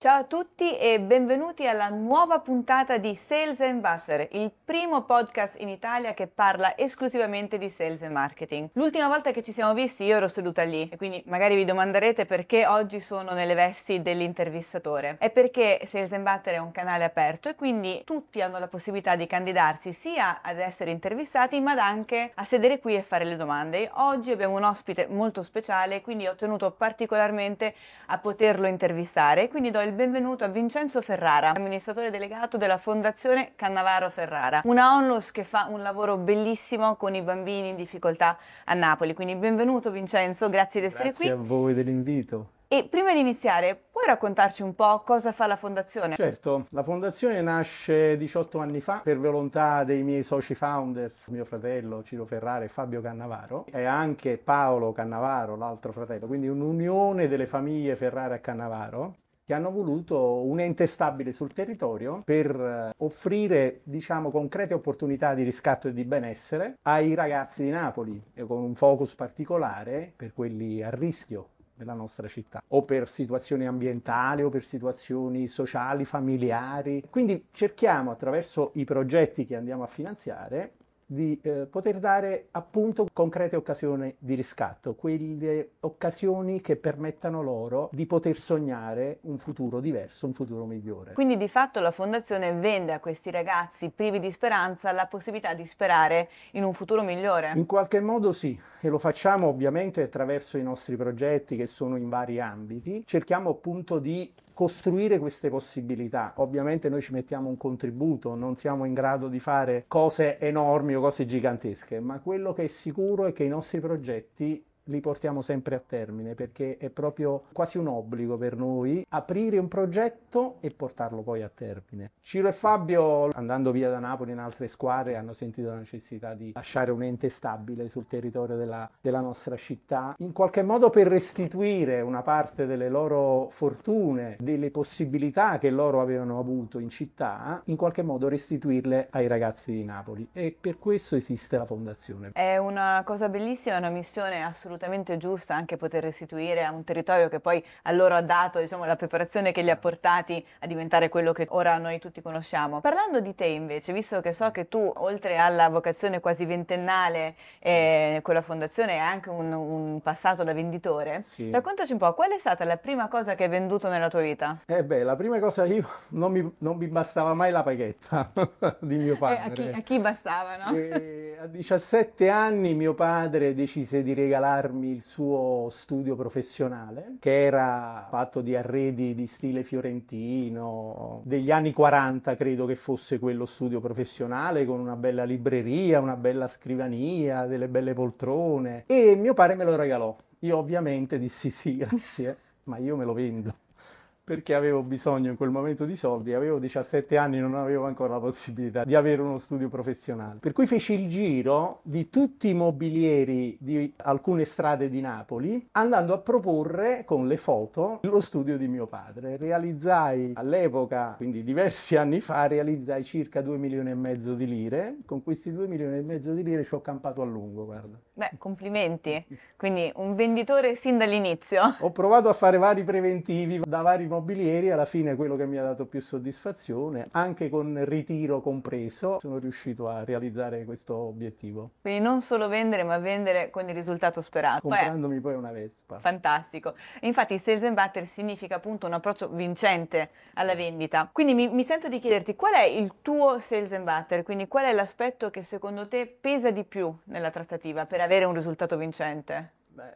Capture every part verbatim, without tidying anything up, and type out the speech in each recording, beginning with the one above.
Ciao a tutti e benvenuti alla nuova puntata di Sales and Butter, il primo podcast in Italia che parla esclusivamente di sales e marketing. L'ultima volta che ci siamo visti io ero seduta lì e quindi magari vi domanderete perché oggi sono nelle vesti dell'intervistatore. È perché Sales and Butter è un canale aperto e quindi tutti hanno la possibilità di candidarsi sia ad essere intervistati ma anche a sedere qui e fare le domande. Oggi abbiamo un ospite molto speciale, quindi ho tenuto particolarmente a poterlo intervistare, quindi do il benvenuto a Vincenzo Ferrara, amministratore delegato della Fondazione Cannavaro Ferrara, una onlus che fa un lavoro bellissimo con i bambini in difficoltà a Napoli. Quindi benvenuto Vincenzo, grazie di essere Grazie qui. a voi dell'invito. E prima di iniziare, puoi raccontarci un po' cosa fa la Fondazione? Certo, la fondazione nasce diciotto anni fa per volontà dei miei soci founders, mio fratello Ciro Ferrara e Fabio Cannavaro, e anche Paolo Cannavaro, l'altro fratello, quindi un'unione delle famiglie Ferrara e Cannavaro, che hanno voluto un ente stabile sul territorio per eh, offrire, diciamo, concrete opportunità di riscatto e di benessere ai ragazzi di Napoli, e con un focus particolare per quelli a rischio della nostra città, o per situazioni ambientali o per situazioni sociali, familiari. Quindi cerchiamo, attraverso i progetti che andiamo a finanziare, di eh, poter dare appunto concrete occasioni di riscatto, quelle occasioni che permettano loro di poter sognare un futuro diverso, un futuro migliore. Quindi di fatto la Fondazione vende a questi ragazzi privi di speranza la possibilità di sperare in un futuro migliore. In qualche modo sì, e lo facciamo ovviamente attraverso i nostri progetti che sono in vari ambiti. Cerchiamo appunto di costruire queste possibilità. Ovviamente noi ci mettiamo un contributo, non siamo in grado di fare cose enormi o cose gigantesche, ma quello che è sicuro è che i nostri progetti li portiamo sempre a termine, perché è proprio quasi un obbligo per noi aprire un progetto e portarlo poi a termine. Ciro e Fabio, andando via da Napoli in altre squadre, hanno sentito la necessità di lasciare un ente stabile sul territorio della, della nostra città, in qualche modo per restituire una parte delle loro fortune, delle possibilità che loro avevano avuto in città, in qualche modo restituirle ai ragazzi di Napoli, e per questo esiste la fondazione. È una cosa bellissima, è una missione assolutamente giusta, anche poter restituire a un territorio che poi a loro ha dato, diciamo, la preparazione che li ha portati a diventare quello che ora noi tutti conosciamo. Parlando di te invece, visto che so che tu, oltre alla vocazione quasi ventennale eh, con la fondazione, hai anche un, un passato da venditore, Sì. raccontaci un po', qual è stata la prima cosa che hai venduto nella tua vita? Eh beh, la prima cosa, io non mi, non mi bastava mai la paghetta di mio Eh, a chi, padre. a chi bastava, no? E a diciassette anni mio padre decise di regalarmi il suo studio professionale, che era fatto di arredi di stile fiorentino, degli anni quaranta credo che fosse quello studio professionale, con una bella libreria, una bella scrivania, delle belle poltrone, e mio padre me lo regalò. Io ovviamente dissi sì, grazie, ma io me lo vendo, perché avevo bisogno in quel momento di soldi, avevo diciassette anni, non avevo ancora la possibilità di avere uno studio professionale. Per cui feci il giro di tutti i mobilieri di alcune strade di Napoli, andando a proporre con le foto lo studio di mio padre. Realizzai all'epoca, quindi diversi anni fa, realizzai circa due milioni e mezzo di lire. Con questi due milioni e mezzo di lire ci ho campato a lungo, guarda. Beh, complimenti. Quindi un venditore sin dall'inizio. Ho provato a fare vari preventivi da vari mobilieri, alla fine quello che mi ha dato più soddisfazione, anche con ritiro compreso, sono riuscito a realizzare questo obiettivo, Quindi non solo vendere, ma vendere con il risultato sperato. Poi è comprandomi poi una Vespa. fantastico. E infatti il sales and butter significa appunto un approccio vincente alla vendita. Quindi mi, mi sento di chiederti qual è il tuo sales and butter, quindi qual è l'aspetto che secondo te pesa di più nella trattativa per avere un risultato vincente? Beh,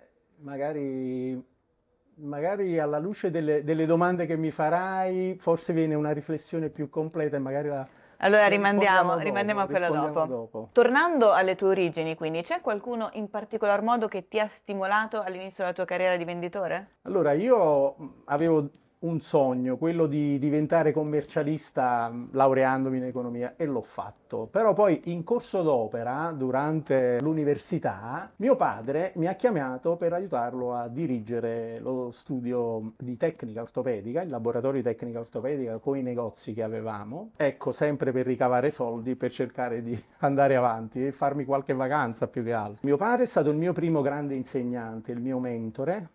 magari, magari alla luce delle, delle domande che mi farai, forse viene una riflessione più completa e magari la, Allora la rispondiamo rimandiamo, dopo, rimandiamo a quella rispondiamo dopo. dopo. Tornando alle tue origini, quindi, c'è qualcuno in particolar modo che ti ha stimolato all'inizio della tua carriera di venditore? Allora, io mh, avevo un sogno, quello di diventare commercialista mh, laureandomi in economia, e l'ho fatto. Però poi in corso d'opera, durante l'università, mio padre mi ha chiamato per aiutarlo a dirigere lo studio di tecnica ortopedica, il laboratorio di tecnica ortopedica con i negozi che avevamo. Ecco, sempre per ricavare soldi, per cercare di andare avanti e farmi qualche vacanza più che altro. Mio padre è stato il mio primo grande insegnante, il mio mentore.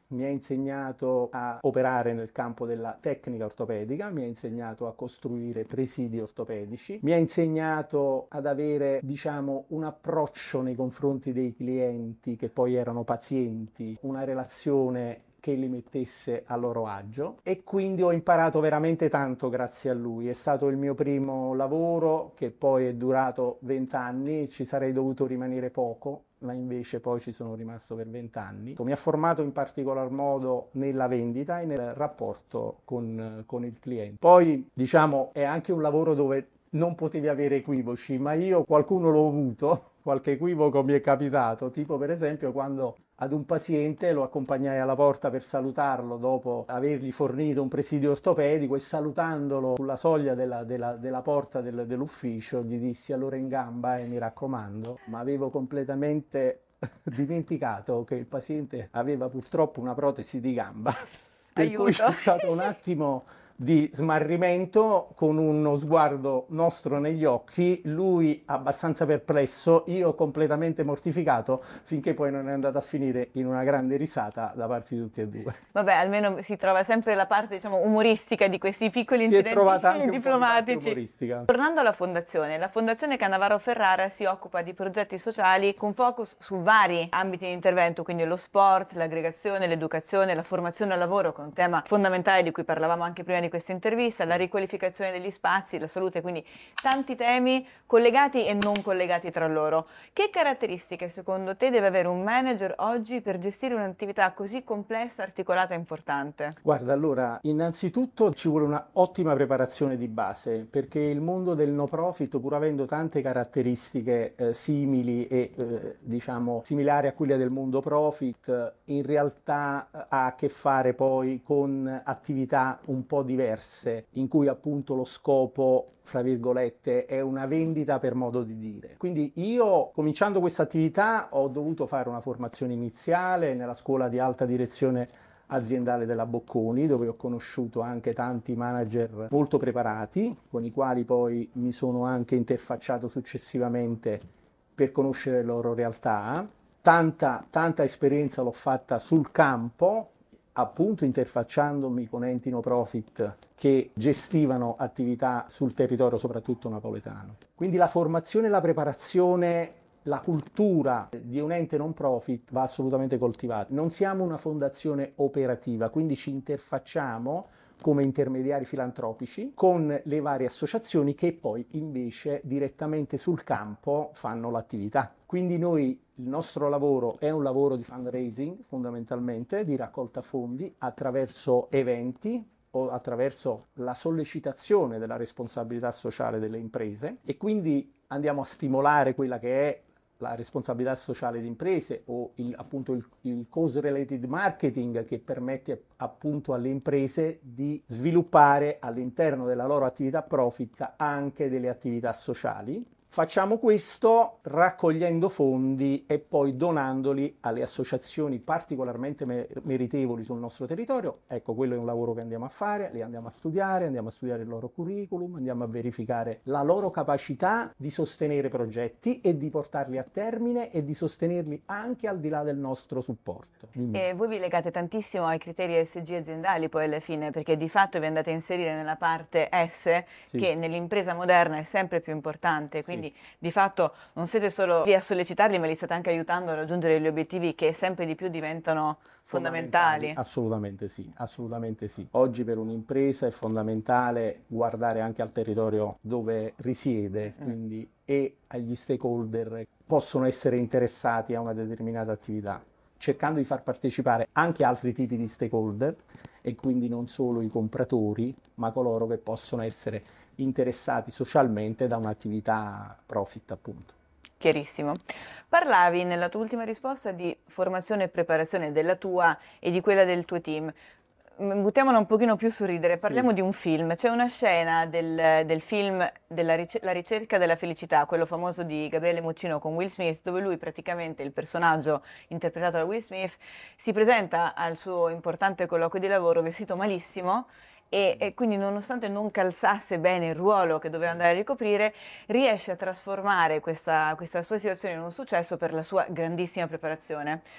mi ha insegnato a operare nel campo della tecnica ortopedica, mi ha insegnato a costruire presidi ortopedici, mi ha insegnato ad avere, diciamo, un approccio nei confronti dei clienti che poi erano pazienti, una relazione che li mettesse a loro agio, e quindi ho imparato veramente tanto grazie a lui. È stato il mio primo lavoro che poi è durato vent'anni, ci sarei dovuto rimanere poco, ma invece poi ci sono rimasto per vent'anni. Mi ha formato in particolar modo nella vendita e nel rapporto con, con il cliente. Poi, diciamo, è anche un lavoro dove non potevi avere equivoci, ma io qualcuno l'ho avuto, qualche equivoco mi è capitato, tipo per esempio quando ad un paziente lo accompagnai alla porta per salutarlo dopo avergli fornito un presidio ortopedico, e salutandolo sulla soglia della, della, della porta del, dell'ufficio gli dissi: allora in gamba, e eh, mi raccomando, ma avevo completamente dimenticato che il paziente aveva purtroppo una protesi di gamba, per Aiuto. cui c'è stato un attimo di smarrimento, con uno sguardo nostro negli occhi, lui abbastanza perplesso, io completamente mortificato, finché poi non è andato a finire in una grande risata da parte di tutti e due. Vabbè, almeno si trova sempre la parte, diciamo, umoristica di questi piccoli Si incidenti è trovata anche diplomatici. un po' di parte umoristica. Tornando alla fondazione, la Fondazione Cannavaro Ferrara si occupa di progetti sociali con focus su vari ambiti di intervento, quindi lo sport, l'aggregazione, l'educazione, la formazione al lavoro, che è un tema fondamentale di cui parlavamo anche prima di questa intervista, la riqualificazione degli spazi, la salute, quindi tanti temi collegati e non collegati tra loro. Che caratteristiche secondo te deve avere un manager oggi per gestire un'attività così complessa, articolata e importante? Guarda, allora, innanzitutto ci vuole una ottima preparazione di base, perché il mondo del no profit, pur avendo tante caratteristiche eh, simili e eh, diciamo similari a quelle del mondo profit, eh, in realtà eh, ha a che fare poi con attività un po' diverse, in cui appunto lo scopo, fra virgolette, è una vendita, per modo di dire. Quindi io, cominciando questa attività, ho dovuto fare una formazione iniziale nella scuola di alta direzione aziendale della Bocconi, dove ho conosciuto anche tanti manager molto preparati, con i quali poi mi sono anche interfacciato successivamente per conoscere le loro realtà. Tanta, tanta esperienza l'ho fatta sul campo, appunto interfacciandomi con enti no profit che gestivano attività sul territorio soprattutto napoletano. Quindi la formazione e la preparazione, la cultura di un ente non profit va assolutamente coltivata. Non siamo una fondazione operativa, quindi ci interfacciamo come intermediari filantropici con le varie associazioni che poi invece direttamente sul campo fanno l'attività. Quindi noi, il nostro lavoro è un lavoro di fundraising, fondamentalmente, di raccolta fondi attraverso eventi o attraverso la sollecitazione della responsabilità sociale delle imprese, e quindi andiamo a stimolare quella che è la responsabilità sociale di imprese, o il, appunto il, il cause related marketing, che permette appunto alle imprese di sviluppare all'interno della loro attività profit anche delle attività sociali. Facciamo questo raccogliendo fondi e poi donandoli alle associazioni particolarmente meritevoli sul nostro territorio. Ecco, quello è un lavoro che andiamo a fare, li andiamo a studiare, andiamo a studiare il loro curriculum, andiamo a verificare la loro capacità di sostenere progetti e di portarli a termine e di sostenerli anche al di là del nostro supporto. E voi vi legate tantissimo ai criteri E S G aziendali poi alla fine, perché di fatto vi andate a inserire nella parte S, sì, che nell'impresa moderna è sempre più importante, quindi sì, di fatto non siete solo lì a sollecitarli, ma li state anche aiutando a raggiungere gli obiettivi che sempre di più diventano fondamentali. fondamentali. Assolutamente sì, assolutamente sì. Oggi per un'impresa è fondamentale guardare anche al territorio dove risiede, mm. quindi, e agli stakeholder che possono essere interessati a una determinata attività, cercando di far partecipare anche altri tipi di stakeholder, e quindi non solo i compratori, ma coloro che possono essere interessati socialmente da un'attività profit, appunto. Chiarissimo. Parlavi nella tua ultima risposta di formazione e preparazione della tua e di quella del tuo team. Buttiamola un pochino più sul ridere, parliamo sì. di un film. C'è una scena del, del film della ric- La ricerca della felicità, quello famoso di Gabriele Muccino con Will Smith, dove lui praticamente, il personaggio interpretato da Will Smith, si presenta al suo importante colloquio di lavoro vestito malissimo e, e quindi, nonostante non calzasse bene il ruolo che doveva andare a ricoprire, riesce a trasformare questa, questa sua situazione in un successo per la sua grandissima preparazione.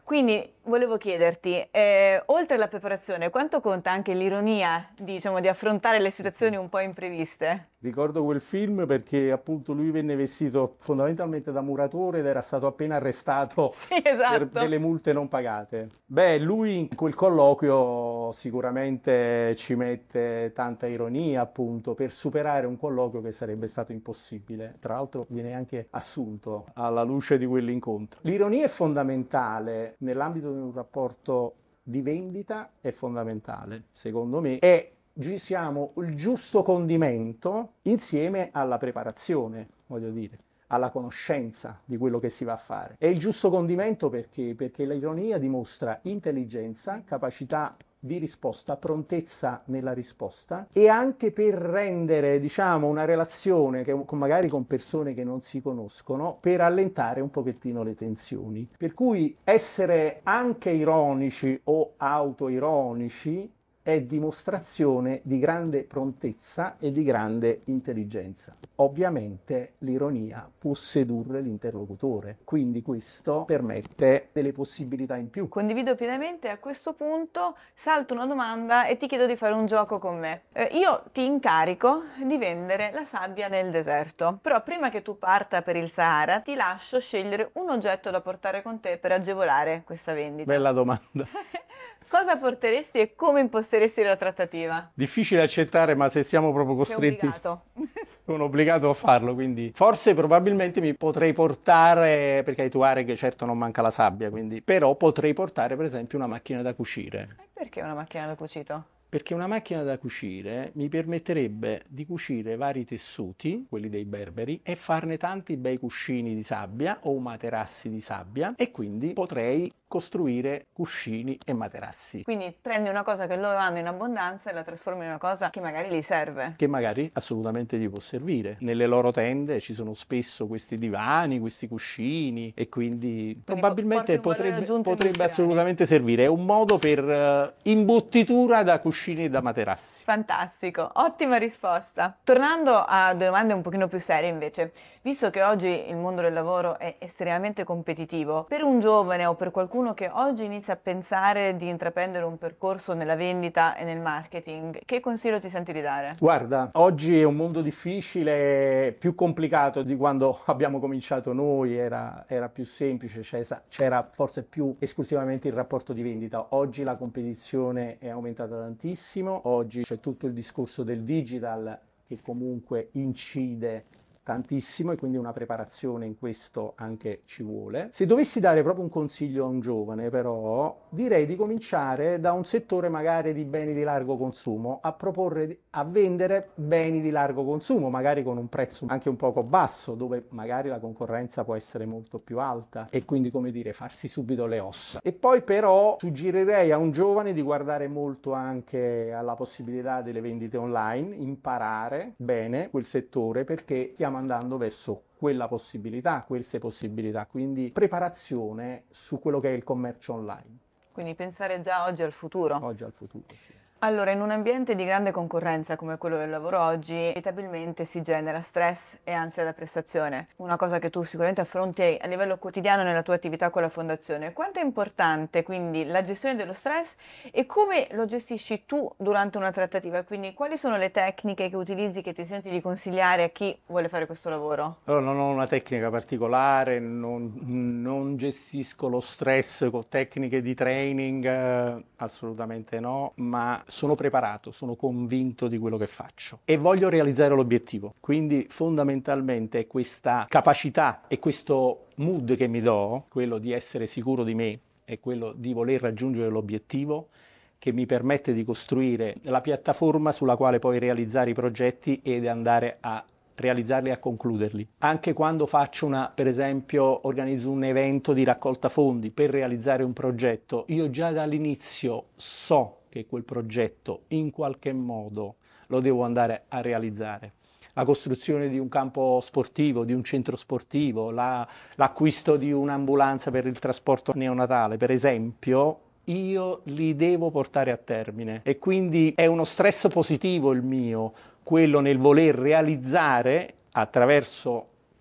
Quindi volevo chiederti, eh, oltre alla preparazione, quanto conta anche l'ironia, diciamo, di affrontare le situazioni un po' impreviste? Ricordo quel film perché appunto lui venne vestito fondamentalmente da muratore ed era stato appena arrestato Sì, per esatto. delle multe non pagate. Beh, lui in quel colloquio sicuramente ci mette tanta ironia, appunto, per superare un colloquio che sarebbe stato impossibile. Tra l'altro viene anche assunto alla luce di quell'incontro. L'ironia è fondamentale nell'ambito di un rapporto di vendita, è fondamentale, secondo me, è ci siamo il giusto condimento insieme alla preparazione, voglio dire, alla conoscenza di quello che si va a fare. È il giusto condimento perché, perché l'ironia dimostra intelligenza, capacità di risposta, prontezza nella risposta e anche per rendere, diciamo, una relazione che, con, magari con persone che non si conoscono, per allentare un pochettino le tensioni. Per cui essere anche ironici o autoironici è dimostrazione di grande prontezza e di grande intelligenza. Ovviamente l'ironia può sedurre l'interlocutore, quindi questo permette delle possibilità in più. Condivido pienamente. A questo punto salto una domanda e ti chiedo di fare un gioco con me. Eh, io ti incarico di vendere la sabbia nel deserto, però prima che tu parta per il Sahara ti lascio scegliere un oggetto da portare con te per agevolare questa vendita. Bella domanda. Cosa porteresti e come imposteresti la trattativa? Difficile accettare, ma se siamo proprio costretti, Sei obbligato. sono obbligato a farlo, quindi forse probabilmente mi potrei portare, perché ai Tuareg certo non manca la sabbia, quindi, però potrei portare per esempio una macchina da cucire. E perché una macchina da cucito? Perché una macchina da cucire mi permetterebbe di cucire vari tessuti, quelli dei berberi, e farne tanti bei cuscini di sabbia o materassi di sabbia, e quindi potrei costruire cuscini e materassi. Quindi prendi una cosa che loro hanno in abbondanza e la trasformi in una cosa che magari gli serve. Che magari assolutamente gli può servire. Nelle loro tende ci sono spesso questi divani, questi cuscini, e quindi, quindi probabilmente potrebbe, potrebbe assolutamente servire. È un modo per uh, imbottitura da cuscini e da materassi. Fantastico, ottima risposta. Tornando a domande un pochino più serie invece, visto che oggi il mondo del lavoro è estremamente competitivo, per un giovane o per qualcuno che oggi inizia a pensare di intraprendere un percorso nella vendita e nel marketing, che consiglio ti senti di dare? Guarda, oggi è un mondo difficile, più complicato di quando abbiamo cominciato noi, era, era più semplice, c'era forse più esclusivamente il rapporto di vendita. Oggi la competizione è aumentata tantissimo, oggi c'è tutto il discorso del digital che comunque incide tantissimo e quindi una preparazione in questo anche ci vuole. Se dovessi dare proprio un consiglio a un giovane, però, direi di cominciare da un settore magari di beni di largo consumo, a proporre, a vendere beni di largo consumo, magari con un prezzo anche un poco basso, dove magari la concorrenza può essere molto più alta e quindi, come dire, farsi subito le ossa. E poi però suggerirei a un giovane di guardare molto anche alla possibilità delle vendite online, imparare bene quel settore, perché stiamo andando verso quella possibilità, queste possibilità, quindi preparazione su quello che è il commercio online. Quindi pensare già oggi al futuro. Oggi al futuro, sì. Allora, in un ambiente di grande concorrenza come quello del lavoro oggi, inevitabilmente si genera stress e ansia da prestazione, una cosa che tu sicuramente affronti a livello quotidiano nella tua attività con la fondazione. Quanto è importante quindi la gestione dello stress e come lo gestisci tu durante una trattativa? Quindi quali sono le tecniche che utilizzi, che ti senti di consigliare a chi vuole fare questo lavoro? Allora, non ho una tecnica particolare, non, non gestisco lo stress con tecniche di training, eh, assolutamente no, ma sono preparato, sono convinto di quello che faccio e voglio realizzare l'obiettivo. Quindi fondamentalmente è questa capacità e questo mood che mi do, quello di essere sicuro di me e quello di voler raggiungere l'obiettivo, che mi permette di costruire la piattaforma sulla quale poi realizzare i progetti ed andare a realizzarli e a concluderli. Anche quando faccio una, per esempio, organizzo un evento di raccolta fondi per realizzare un progetto, io già dall'inizio so che quel progetto in qualche modo lo devo andare a realizzare. La costruzione di un campo sportivo, di un centro sportivo, la, l'acquisto di un'ambulanza per il trasporto neonatale, per esempio, io li devo portare a termine e quindi è uno stress positivo il mio, quello nel voler realizzare attraverso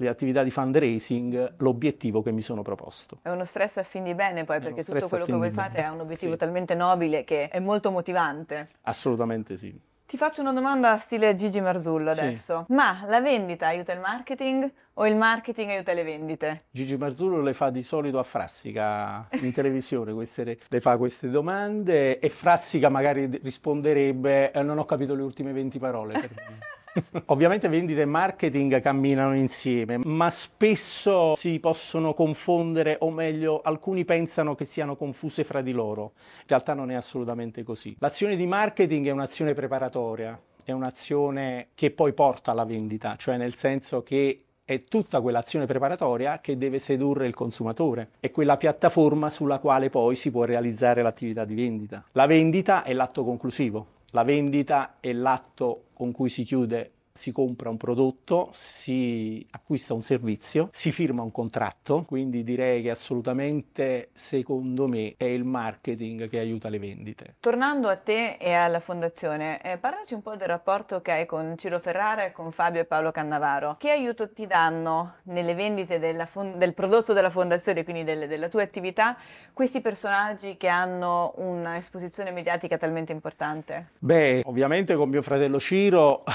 le attività di fundraising l'obiettivo che mi sono proposto. È uno stress a fin di bene poi, È perché uno tutto stress a quello che fin voi di fate bene. ha un obiettivo Sì. talmente nobile che è molto motivante. Assolutamente sì. Ti faccio una domanda stile Gigi Marzullo Sì. adesso. Ma la vendita aiuta il marketing o il marketing aiuta le vendite? Gigi Marzullo le fa di solito a Frassica in televisione, queste, le fa queste domande e Frassica magari risponderebbe eh, non ho capito le ultime venti parole. Per me. Ovviamente vendita e marketing camminano insieme, ma spesso si possono confondere, o meglio, alcuni pensano che siano confuse fra di loro. In realtà non è assolutamente così. L'azione di marketing è un'azione preparatoria, è un'azione che poi porta alla vendita, cioè nel senso che è tutta quell'azione preparatoria che deve sedurre il consumatore, è quella piattaforma sulla quale poi si può realizzare l'attività di vendita. La vendita è l'atto conclusivo. La vendita è l'atto con cui si chiude, si compra un prodotto, si acquista un servizio, si firma un contratto, quindi direi che assolutamente, secondo me, è il marketing che aiuta le vendite. Tornando a te e alla fondazione, eh, parlaci un po' del rapporto che hai con Ciro Ferrara e con Fabio e Paolo Cannavaro. Che aiuto ti danno nelle vendite della fond- del prodotto della fondazione, quindi del- della tua attività, questi personaggi che hanno un'esposizione mediatica talmente importante? Beh, ovviamente con mio fratello Ciro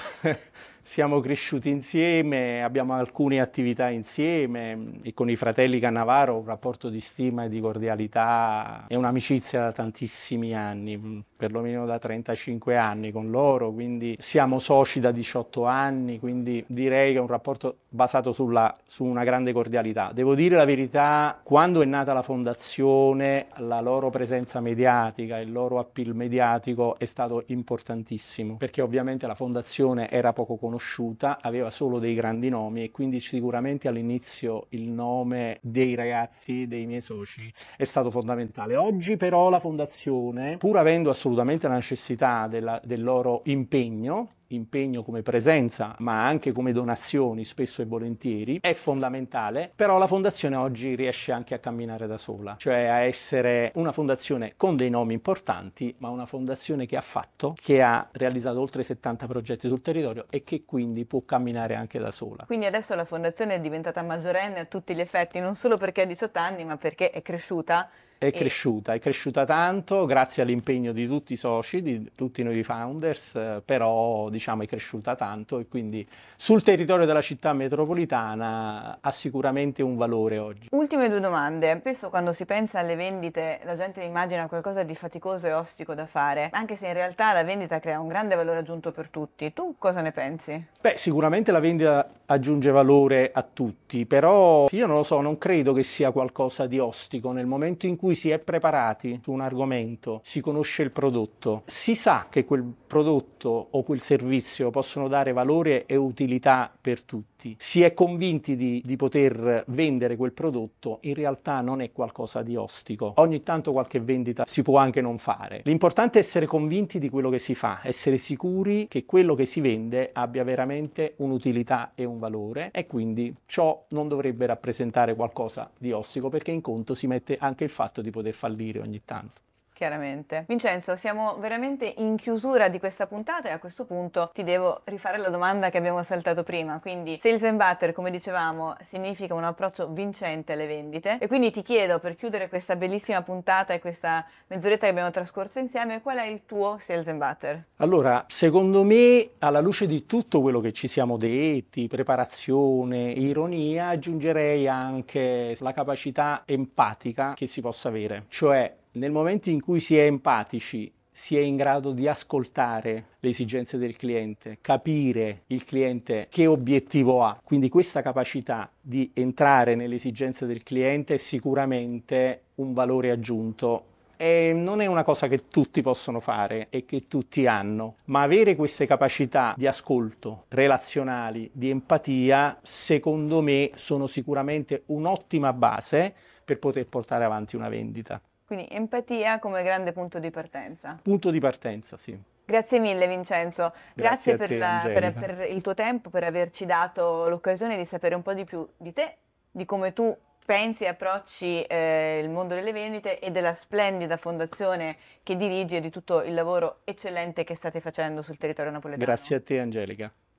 siamo cresciuti insieme, abbiamo alcune attività insieme e con i fratelli Cannavaro un rapporto di stima e di cordialità e un'amicizia da tantissimi anni, perlomeno da trentacinque anni con loro, quindi siamo soci da diciotto anni, quindi direi che è un rapporto basato sulla, su una grande cordialità. Devo dire la verità, quando è nata la fondazione, la loro presenza mediatica, il loro appeal mediatico è stato importantissimo, perché ovviamente la fondazione era poco conosciuta, aveva solo dei grandi nomi e quindi sicuramente all'inizio il nome dei ragazzi, dei miei soci, è stato fondamentale. Oggi però la fondazione, pur avendo assolutamente la necessità della, del loro impegno, impegno come presenza ma anche come donazioni spesso e volentieri, è fondamentale, però la fondazione oggi riesce anche a camminare da sola, cioè a essere una fondazione con dei nomi importanti, ma una fondazione che ha fatto, che ha realizzato oltre settanta progetti sul territorio e che quindi può camminare anche da sola. Quindi adesso la fondazione è diventata maggiorenne a tutti gli effetti, non solo perché ha diciotto anni, ma perché è cresciuta. È E... cresciuta, è cresciuta tanto grazie all'impegno di tutti i soci, di tutti noi founders, eh, però diciamo è cresciuta tanto e quindi sul territorio della città metropolitana ha sicuramente un valore oggi. Ultime due domande. Spesso quando si pensa alle vendite la gente immagina qualcosa di faticoso e ostico da fare, anche se in realtà la vendita crea un grande valore aggiunto per tutti. Tu cosa ne pensi? Beh, sicuramente la vendita aggiunge valore a tutti, però io non lo so, non credo che sia qualcosa di ostico nel momento in cui si è preparati su un argomento, si conosce il prodotto, si sa che quel prodotto o quel servizio possono dare valore e utilità per tutti, si è convinti di, di poter vendere quel prodotto, in realtà non è qualcosa di ostico. Ogni tanto qualche vendita si può anche non fare. L'importante è essere convinti di quello che si fa, essere sicuri che quello che si vende abbia veramente un'utilità e un valore e quindi ciò non dovrebbe rappresentare qualcosa di ostico, perché in conto si mette anche il fatto di poter fallire ogni tanto. Chiaramente. Vincenzo, siamo veramente in chiusura di questa puntata e a questo punto ti devo rifare la domanda che abbiamo saltato prima. Quindi Sales and Butter, come dicevamo, significa un approccio vincente alle vendite e quindi ti chiedo, per chiudere questa bellissima puntata e questa mezz'oretta che abbiamo trascorso insieme, qual è il tuo Sales and Butter? Allora, secondo me, alla luce di tutto quello che ci siamo detti, preparazione, ironia, aggiungerei anche la capacità empatica che si possa avere, cioè nel momento in cui si è empatici, si è in grado di ascoltare le esigenze del cliente, capire il cliente che obiettivo ha. Quindi questa capacità di entrare nelle esigenze del cliente è sicuramente un valore aggiunto. E non è una cosa che tutti possono fare e che tutti hanno, ma avere queste capacità di ascolto, relazionali, di empatia, secondo me sono sicuramente un'ottima base per poter portare avanti una vendita. Quindi empatia come grande punto di partenza. Punto di partenza, sì. Grazie mille Vincenzo, Grazie grazie a per, te, la- per- Angelica. per il tuo tempo, per averci dato l'occasione di sapere un po' di più di te, di come tu pensi e approcci eh, il mondo delle vendite e della splendida fondazione che dirigi e di tutto il lavoro eccellente che state facendo sul territorio napoletano. Grazie a te, Angelica.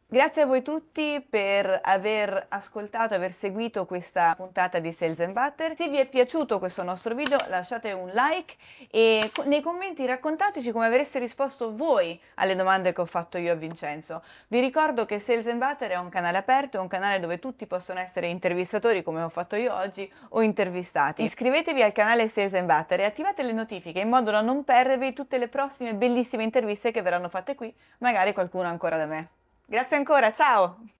Grazie a voi tutti per aver ascoltato, aver seguito questa puntata di Sales and Butter. Se vi è piaciuto questo nostro video lasciate un like e nei commenti raccontateci come avreste risposto voi alle domande che ho fatto io a Vincenzo. Vi ricordo che Sales and Butter è un canale aperto, è un canale dove tutti possono essere intervistatori come ho fatto io oggi o intervistati. Iscrivetevi al canale Sales and Butter e attivate le notifiche in modo da non perdervi tutte le prossime bellissime interviste che verranno fatte qui, magari qualcuno ancora da me. Grazie ancora, ciao!